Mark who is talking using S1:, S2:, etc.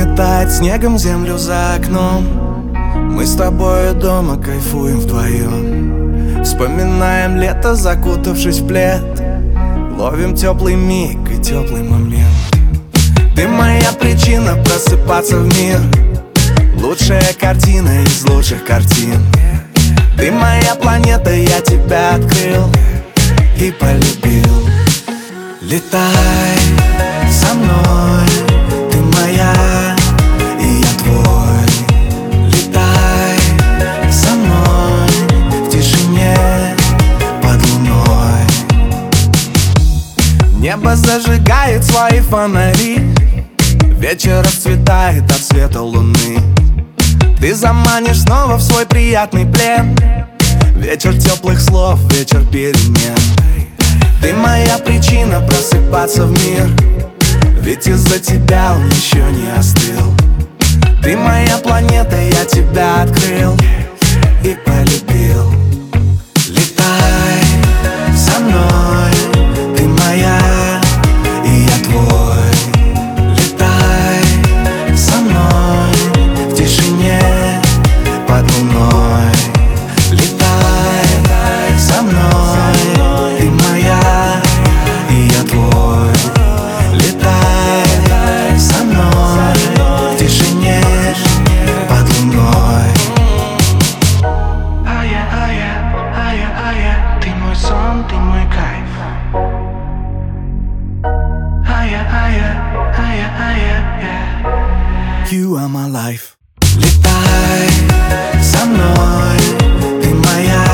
S1: Заметает снегом землю за окном. Мы с тобою дома кайфуем вдвоем. Вспоминаем лето, закутавшись в плед. Ловим теплый миг и теплый момент. Ты моя причина просыпаться в мир. Лучшая картина из лучших картин. Ты моя планета, я тебя открыл и полюбил. Летай со мной, ты моя, и я твой. Летай со мной в тишине под луной. Небо зажигает свои фонари. Вечер расцветает от света луны. Ты заманишь снова в свой приятный плен. Вечер теплых слов, вечер перемен. Ты моя причина просыпаться в мир. Ведь из-за тебя он еще не остыл. Ты моя планета, я тебя открыл и полюбил. Летай со мной, ты моя, и я твой. Летай со мной в тишине под луной. Летай со мной, ты моя, и я твой. Летай со мной в тишине под луной. Ты мой сон, ты мой кайф. You are my life. Летай со мной, ты моя,